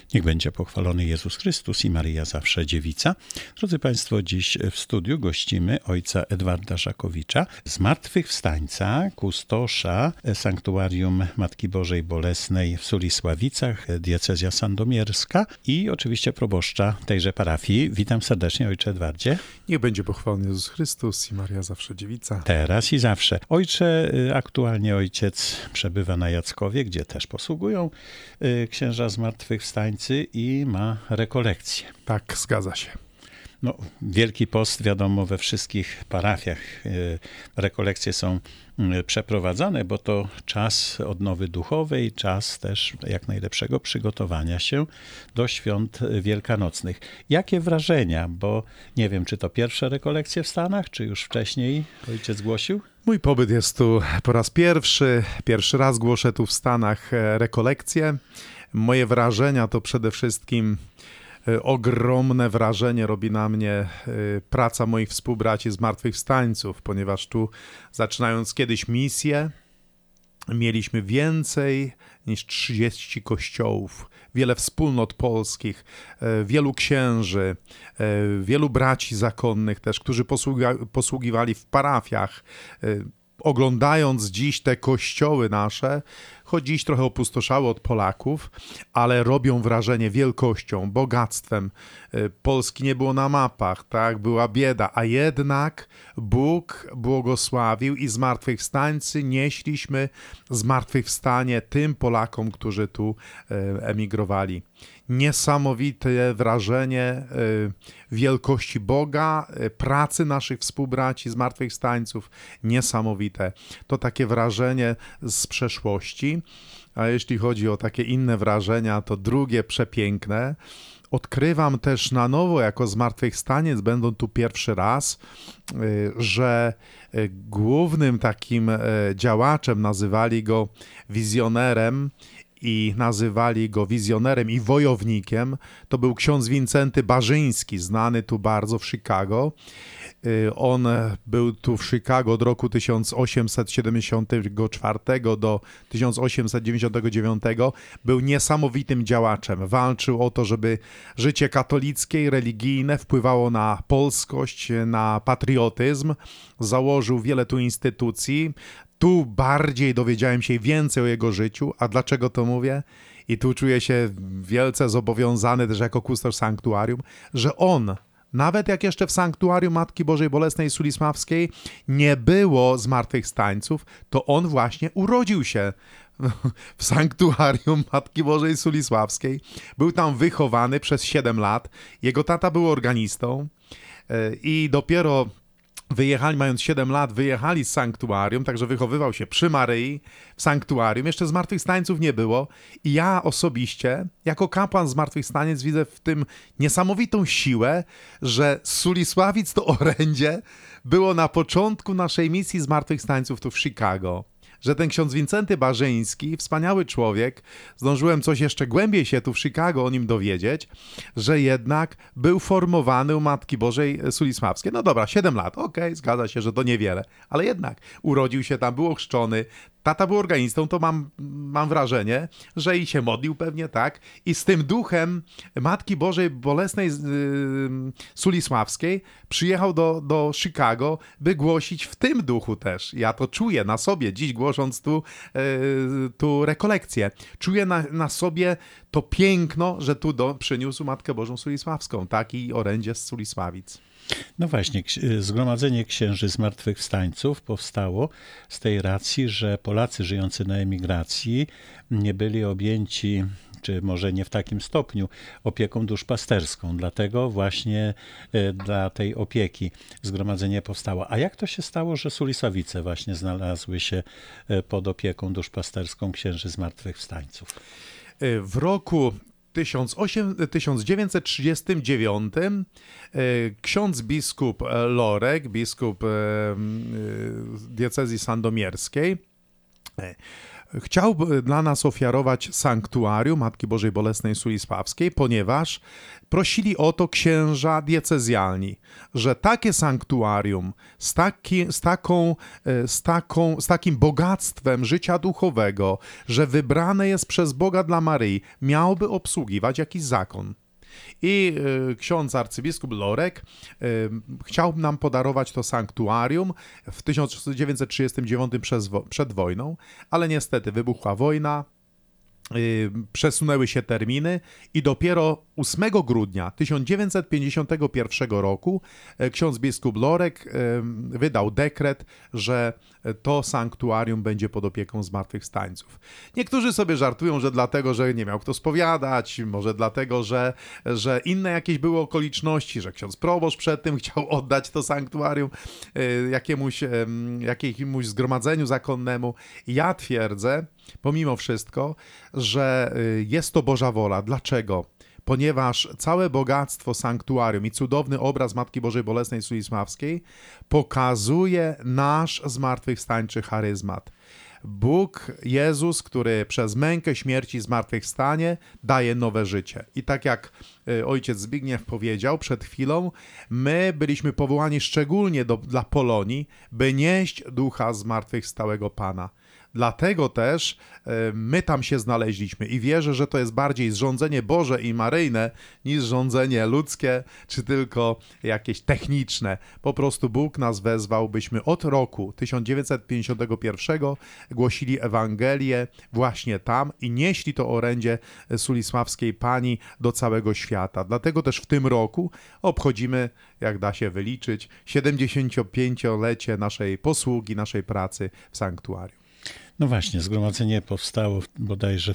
Niech będzie pochwalony Jezus Chrystus i Maryja zawsze dziewica. Drodzy Państwo, dziś w studiu gościmy ojca Edwarda Żakowicza, zmartwychwstańca, kustosza Sanktuarium Matki Bożej Bolesnej w Sulisławicach, diecezja sandomierska i oczywiście proboszcza tejże parafii. Witam serdecznie, ojcze Edwardzie. Niech będzie pochwalony Jezus Chrystus i Maria zawsze dziewica. Teraz i zawsze. Ojcze, aktualnie ojciec przebywa na Jackowie, gdzie też posługują księża zmartwychwstańcy i ma rekolekcje. Tak, zgadza się. No, Wielki Post, wiadomo, we wszystkich parafiach rekolekcje są przeprowadzane, bo to czas odnowy duchowej, czas też jak najlepszego przygotowania się do świąt wielkanocnych. Jakie wrażenia? Bo nie wiem, czy to pierwsze rekolekcje w Stanach, czy już wcześniej ojciec głosił? Mój pobyt jest tu po raz pierwszy. Pierwszy raz głoszę tu w Stanach rekolekcje. Moje wrażenia to przede wszystkim ogromne wrażenie robi na mnie praca moich współbraci zmartwychwstańców, ponieważ tu, zaczynając kiedyś misję, mieliśmy więcej niż 30 kościołów, wiele wspólnot polskich, wielu księży, wielu braci zakonnych też, którzy posługiwali w parafiach. Oglądając dziś te kościoły nasze, choć dziś trochę opustoszały od Polaków, ale robią wrażenie wielkością, bogactwem. Polski nie było na mapach, tak? Była bieda, a jednak Bóg błogosławił i zmartwychwstańcy nieśliśmy zmartwychwstanie tym Polakom, którzy tu emigrowali. Niesamowite wrażenie wielkości Boga, pracy naszych współbraci zmartwychwstańców, niesamowite. To takie wrażenie z przeszłości, a jeśli chodzi o takie inne wrażenia, to drugie przepiękne. Odkrywam też na nowo jako zmartwychwstaniec, będąc tu pierwszy raz, że głównym takim działaczem, nazywali go wizjonerem i wojownikiem, to był ksiądz Wincenty Barzyński, znany tu bardzo w Chicago. On był tu w Chicago od roku 1874 do 1899. Był niesamowitym działaczem. Walczył o to, żeby życie katolickie i religijne wpływało na polskość, na patriotyzm. Założył wiele tu instytucji. Tu bardziej dowiedziałem się więcej o jego życiu. A dlaczego to mówię? I tu czuję się wielce zobowiązany też jako kustosz sanktuarium, że on, nawet jak jeszcze w Sanktuarium Matki Bożej Bolesnej Sulisławskiej nie było zmartwychwstańców, to on właśnie urodził się w Sanktuarium Matki Bożej Sulisławskiej. Był tam wychowany przez 7 lat. Jego tata był organistą i dopiero mając 7 lat, wyjechali z sanktuarium, także wychowywał się przy Maryi, w sanktuarium. Jeszcze zmartwychwstańców nie było i ja osobiście, jako kapłan zmartwychwstaniec, widzę w tym niesamowitą siłę, że z Sulisławic to orędzie było na początku naszej misji zmartwychwstańców tu w Chicago. Że ten ksiądz Wincenty Barzyński, wspaniały człowiek, zdążyłem coś jeszcze głębiej się tu w Chicago o nim dowiedzieć, że jednak był formowany u Matki Bożej Sulisławskiej. No dobra, 7 lat, okej, zgadza się, że to niewiele, ale jednak urodził się tam, był ochrzczony, tata był organistą, to mam wrażenie, że i się modlił pewnie, tak? I z tym duchem Matki Bożej Bolesnej Sulisławskiej przyjechał do Chicago, by głosić w tym duchu też. Ja to czuję na sobie, dziś głosząc tu rekolekcję. Czuję na sobie to piękno, że tu przyniósł Matkę Bożą Sulisławską, tak? I orędzie z Sulisławic. No właśnie, Zgromadzenie Księży Zmartwychwstańców powstało z tej racji, że Polacy żyjący na emigracji nie byli objęci, czy może nie w takim stopniu, opieką duszpasterską. Dlatego właśnie dla tej opieki zgromadzenie powstało. A jak to się stało, że Sulisławice właśnie znalazły się pod opieką duszpasterską Księży Zmartwychwstańców? W roku 1939 ksiądz biskup Lorek, biskup diecezji sandomierskiej, chciał dla nas ofiarować sanktuarium Matki Bożej Bolesnej Sulisławskiej, ponieważ prosili o to księża diecezjalni, że takie sanktuarium z takim bogactwem życia duchowego, że wybrane jest przez Boga dla Maryi, miałby obsługiwać jakiś zakon. I ksiądz arcybiskup Lorek chciał nam podarować to sanktuarium w 1939 przed wojną, ale niestety wybuchła wojna, przesunęły się terminy i dopiero 8 grudnia 1951 roku ksiądz biskup Lorek wydał dekret, że to sanktuarium będzie pod opieką zmartwychwstańców. Niektórzy sobie żartują, że dlatego, że nie miał kto spowiadać, może dlatego, że inne jakieś były okoliczności, że ksiądz proboszcz przed tym chciał oddać to sanktuarium jakiemuś zgromadzeniu zakonnemu. Ja twierdzę, pomimo wszystko, że jest to Boża wola. Dlaczego? Ponieważ całe bogactwo sanktuarium i cudowny obraz Matki Bożej Bolesnej Sulisławskiej pokazuje nasz zmartwychwstańczy charyzmat. Bóg, Jezus, który przez mękę śmierci i zmartwychwstanie daje nowe życie. I tak jak ojciec Zbigniew powiedział przed chwilą, my byliśmy powołani szczególnie dla Polonii, by nieść ducha zmartwychwstałego Pana. Dlatego też my tam się znaleźliśmy i wierzę, że to jest bardziej zrządzenie Boże i Maryjne niż zrządzenie ludzkie, czy tylko jakieś techniczne. Po prostu Bóg nas wezwał, byśmy od roku 1951 głosili Ewangelię właśnie tam i nieśli to orędzie Sulisławskiej Pani do całego świata. Dlatego też w tym roku obchodzimy, jak da się wyliczyć, 75-lecie naszej posługi, naszej pracy w sanktuarium. No właśnie, zgromadzenie powstało bodajże w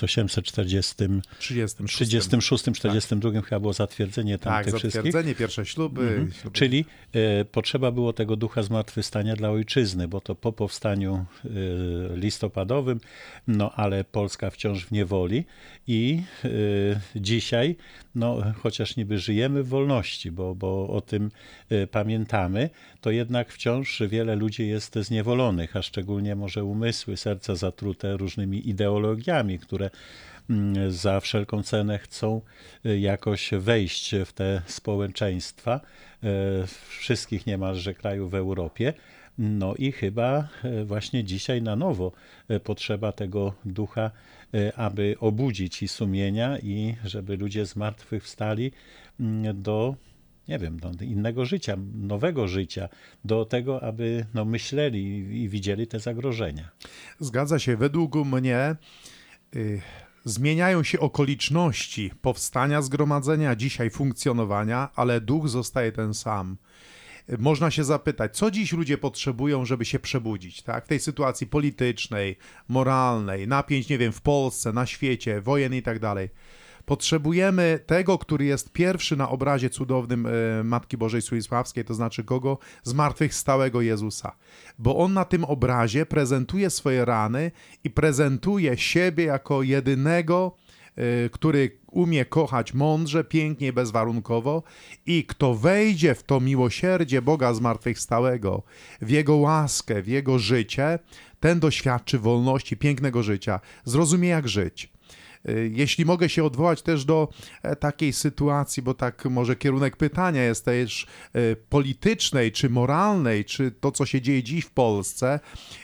1836-42 chyba było zatwierdzenie tam tych wszystkich. Tak, zatwierdzenie, pierwsze śluby. Czyli potrzeba było tego ducha zmartwychwstania dla ojczyzny, bo to po powstaniu listopadowym, no ale Polska wciąż w niewoli i dzisiaj, no chociaż niby żyjemy w wolności, bo o tym pamiętamy, to jednak wciąż wiele ludzi jest zniewolonych, a szczególnie może umysły, serca zatrute różnymi ideologiami, które za wszelką cenę chcą jakoś wejść w te społeczeństwa wszystkich niemalże krajów w Europie. No i chyba właśnie dzisiaj na nowo potrzeba tego ducha, aby obudzić i sumienia i żeby ludzie zmartwychwstali do, nie wiem, do innego życia, nowego życia, do tego, aby myśleli i widzieli te zagrożenia. Zgadza się. Według mnie zmieniają się okoliczności powstania zgromadzenia, dzisiaj funkcjonowania, ale duch zostaje ten sam. Można się zapytać, co dziś ludzie potrzebują, żeby się przebudzić, tak? W tej sytuacji politycznej, moralnej, napięć, nie wiem, w Polsce, na świecie, wojen i tak dalej. Potrzebujemy tego, który jest pierwszy na obrazie cudownym Matki Bożej Sulisławskiej, to znaczy kogo? Zmartwychwstałego Jezusa. Bo on na tym obrazie prezentuje swoje rany i prezentuje siebie jako jedynego, który umie kochać mądrze, pięknie, bezwarunkowo i kto wejdzie w to miłosierdzie Boga zmartwychwstałego, w Jego łaskę, w Jego życie, ten doświadczy wolności, pięknego życia, zrozumie jak żyć. Jeśli mogę się odwołać też do takiej sytuacji, bo tak może kierunek pytania jest też politycznej, czy moralnej, czy to, co się dzieje dziś w Polsce,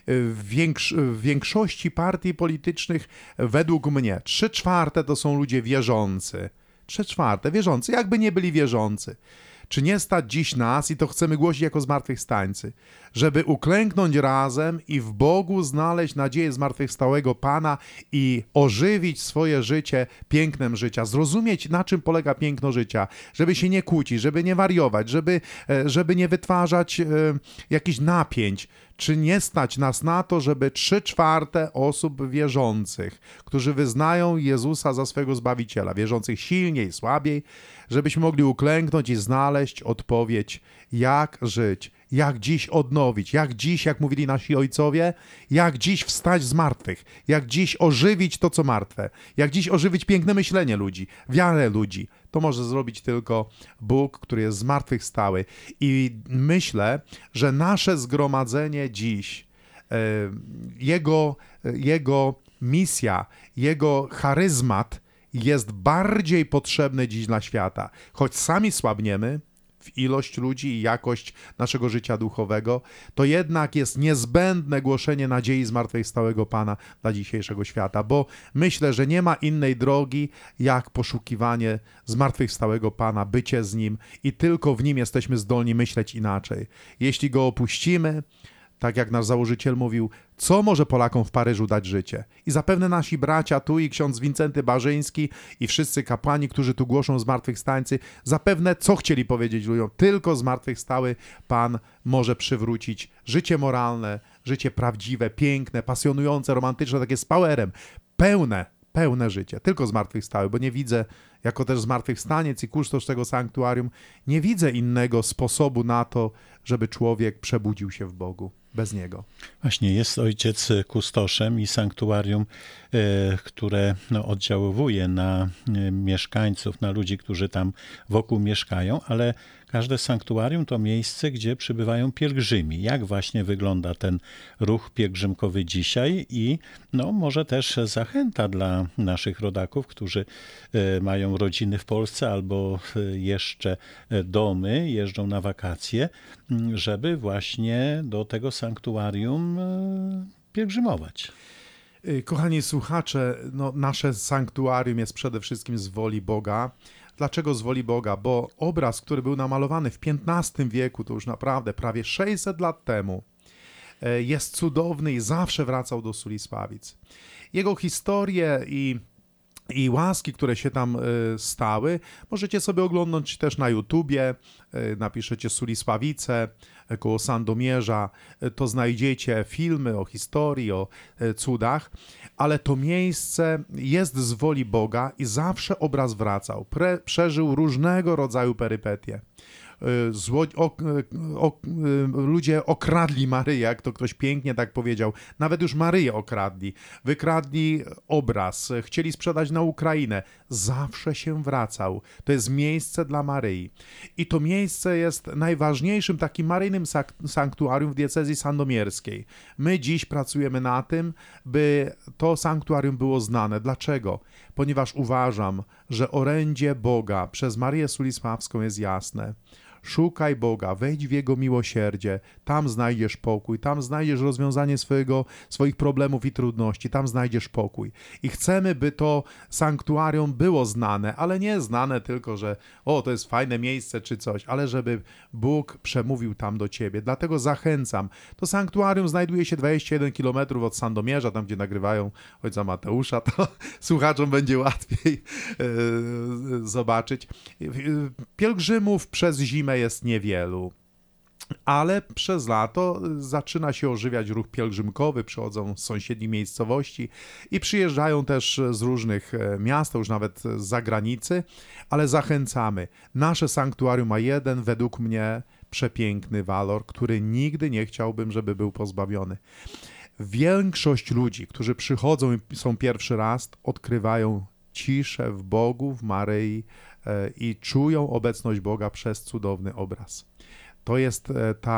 w większości partii politycznych według mnie 3/4 to są ludzie wierzący. 3/4 wierzący, jakby nie byli wierzący. Czy nie stać dziś nas, i to chcemy głosić jako zmartwychwstańcy, żeby uklęknąć razem i w Bogu znaleźć nadzieję zmartwychwstałego Pana i ożywić swoje życie pięknem życia, zrozumieć, na czym polega piękno życia, żeby się nie kłócić, żeby nie wariować, żeby nie wytwarzać jakichś napięć. Czy nie stać nas na to, żeby 3/4 osób wierzących, którzy wyznają Jezusa za swego Zbawiciela, wierzących silniej, słabiej, żebyśmy mogli uklęknąć i znaleźć odpowiedź, jak żyć, jak dziś odnowić, jak dziś, jak mówili nasi ojcowie, jak dziś wstać z martwych, jak dziś ożywić to, co martwe, jak dziś ożywić piękne myślenie ludzi, wiarę ludzi. To może zrobić tylko Bóg, który jest zmartwychwstały. I myślę, że nasze zgromadzenie dziś Jego misja, jego charyzmat jest bardziej potrzebny dziś dla świata. Choć sami słabniemy w ilość ludzi i jakość naszego życia duchowego, to jednak jest niezbędne głoszenie nadziei zmartwychwstałego Pana dla dzisiejszego świata, bo myślę, że nie ma innej drogi, jak poszukiwanie zmartwychwstałego Pana, bycie z Nim i tylko w Nim jesteśmy zdolni myśleć inaczej. Jeśli Go opuścimy, tak jak nasz założyciel mówił, co może Polakom w Paryżu dać życie? I zapewne nasi bracia tu i ksiądz Wincenty Barzyński i wszyscy kapłani, którzy tu głoszą zmartwychwstańcy, zapewne co chcieli powiedzieć ludziom? Tylko zmartwychwstały Pan może przywrócić życie moralne, życie prawdziwe, piękne, pasjonujące, romantyczne, takie z powerem, pełne życie. Tylko zmartwychwstały, bo nie widzę, jako też zmartwychwstaniec i kustosz tego sanktuarium, nie widzę innego sposobu na to, żeby człowiek przebudził się w Bogu. Bez Niego. Właśnie jest ojciec kustoszem i sanktuarium, które oddziaływuje na mieszkańców, na ludzi, którzy tam wokół mieszkają, ale każde sanktuarium to miejsce, gdzie przybywają pielgrzymi. Jak właśnie wygląda ten ruch pielgrzymkowy dzisiaj i może też zachęta dla naszych rodaków, którzy mają rodziny w Polsce albo jeszcze domy, jeżdżą na wakacje, żeby właśnie do tego sanktuarium pielgrzymować. Kochani słuchacze, nasze sanktuarium jest przede wszystkim z woli Boga. Dlaczego z woli Boga? Bo obraz, który był namalowany w XV wieku, to już naprawdę prawie 600 lat temu, jest cudowny i zawsze wracał do Sulisławic. Jego historię i łaski, które się tam stały, możecie sobie oglądać też na YouTubie. Napiszecie Sulisławice koło Sandomierza, to znajdziecie filmy o historii, o cudach, ale to miejsce jest z woli Boga i zawsze obraz wracał. Przeżył różnego rodzaju perypetie. Ludzie okradli Maryję, jak to ktoś pięknie tak powiedział. Nawet już Maryję okradli. Wykradli obraz, chcieli sprzedać na Ukrainę. Zawsze się wracał. To jest miejsce dla Maryi. I to miejsce jest najważniejszym takim maryjnym sanktuarium w diecezji sandomierskiej. My dziś pracujemy na tym, by to sanktuarium było znane. Dlaczego? Ponieważ uważam, że orędzie Boga przez Maryję Sulisławską jest jasne. Szukaj Boga, wejdź w Jego miłosierdzie, tam znajdziesz pokój, tam znajdziesz rozwiązanie swoich problemów i trudności, tam znajdziesz pokój. I chcemy, by to sanktuarium było znane, ale nie znane tylko, że to jest fajne miejsce czy coś, ale żeby Bóg przemówił tam do ciebie. Dlatego zachęcam. To sanktuarium znajduje się 21 km od Sandomierza, tam gdzie nagrywają ojca Mateusza, to słuchaczom będzie łatwiej zobaczyć. Pielgrzymów przez zimę jest niewielu, ale przez lato zaczyna się ożywiać ruch pielgrzymkowy, przychodzą z sąsiednich miejscowości i przyjeżdżają też z różnych miast, już nawet z zagranicy, ale zachęcamy. Nasze sanktuarium ma jeden, według mnie, przepiękny walor, który nigdy nie chciałbym, żeby był pozbawiony. Większość ludzi, którzy przychodzą i są pierwszy raz, odkrywają ciszę w Bogu, w Maryi i czują obecność Boga przez cudowny obraz. To jest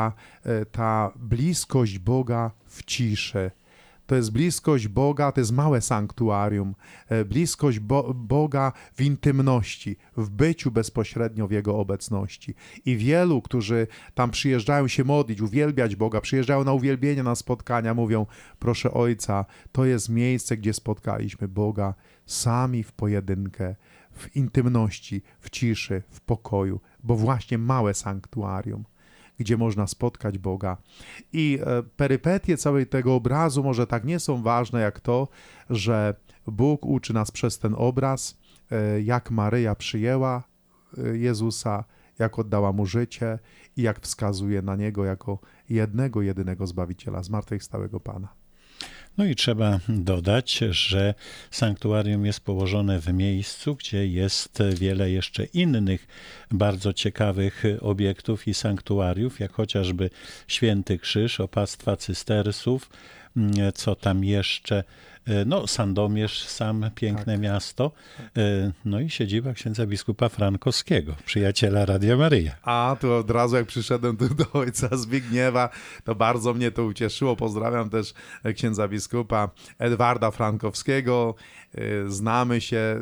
ta bliskość Boga w ciszy. To jest bliskość Boga, to jest małe sanktuarium. Bliskość Boga w intymności, w byciu bezpośrednio w Jego obecności. I wielu, którzy tam przyjeżdżają się modlić, uwielbiać Boga, przyjeżdżają na uwielbienie, na spotkania, mówią: proszę Ojca, to jest miejsce, gdzie spotkaliśmy Boga sami w pojedynkę, w intymności, w ciszy, w pokoju, bo właśnie małe sanktuarium, gdzie można spotkać Boga. I perypetie całego tego obrazu może tak nie są ważne jak to, że Bóg uczy nas przez ten obraz, jak Maryja przyjęła Jezusa, jak oddała Mu życie i jak wskazuje na Niego jako jedynego Zbawiciela, zmartwychwstałego Pana. No i trzeba dodać, że sanktuarium jest położone w miejscu, gdzie jest wiele jeszcze innych bardzo ciekawych obiektów i sanktuariów, jak chociażby Święty Krzyż, opactwa cystersów, co tam jeszcze, No, Sandomierz, sam piękne miasto, no i siedziba księdza biskupa Frankowskiego, przyjaciela Radia Maryja. A tu od razu jak przyszedłem tu do ojca Zbigniewa, to bardzo mnie to ucieszyło. Pozdrawiam też księdza biskupa Edwarda Frankowskiego. Znamy się,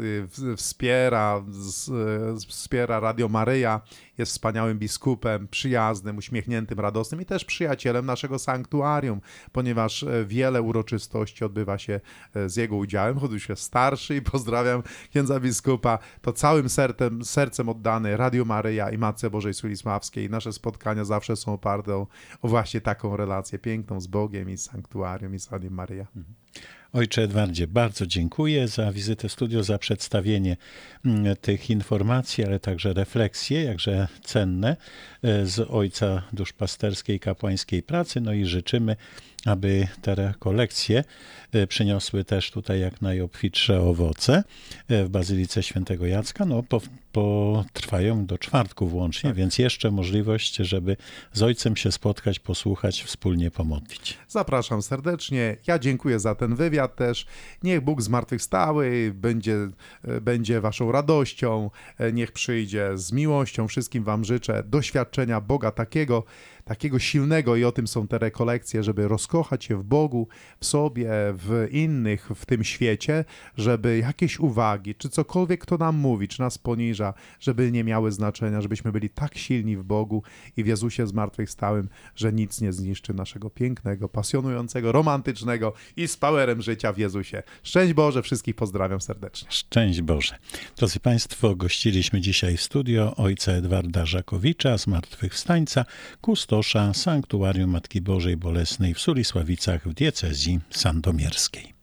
wspiera Radio Maryja, jest wspaniałym biskupem, przyjaznym, uśmiechniętym, radosnym i też przyjacielem naszego sanktuarium, ponieważ wiele uroczystości odbywa się z jego udziałem, choć już jest starszy i pozdrawiam księdza biskupa, to całym sercem oddany Radio Maryja i Matce Bożej Sulisławskiej. Nasze spotkania zawsze są oparte o właśnie taką relację piękną z Bogiem i z sanktuarium i z Radiem Maryja. Ojcze Edwardzie, bardzo dziękuję za wizytę w studio, za przedstawienie tych informacji, ale także refleksje, jakże cenne z ojca duszpasterskiej, kapłańskiej pracy. No i życzymy, aby te rekolekcje przyniosły też tutaj jak najobfitsze owoce w Bazylice Świętego Jacka. No, potrwają do czwartku włącznie, tak. Więc jeszcze możliwość, żeby z ojcem się spotkać, posłuchać, wspólnie pomodlić. Zapraszam serdecznie. Ja dziękuję za ten wywiad też. Niech Bóg zmartwychwstały będzie waszą radością. Niech przyjdzie z miłością. Wszystkim wam życzę doświadczenia Boga takiego silnego i o tym są te rekolekcje, żeby rozkochać się w Bogu, w sobie, w innych, w tym świecie, żeby jakieś uwagi, czy cokolwiek kto nam mówi, czy nas poniża, żeby nie miały znaczenia, żebyśmy byli tak silni w Bogu i w Jezusie zmartwychwstałym, że nic nie zniszczy naszego pięknego, pasjonującego, romantycznego i z powerem życia w Jezusie. Szczęść Boże, wszystkich pozdrawiam serdecznie. Szczęść Boże. Drodzy Państwo, gościliśmy dzisiaj w studio ojca Edwarda Żakowicza, zmartwychwstańca, kustosza Sanktuarium Matki Bożej Bolesnej w Sulisławicach w diecezji sandomierskiej.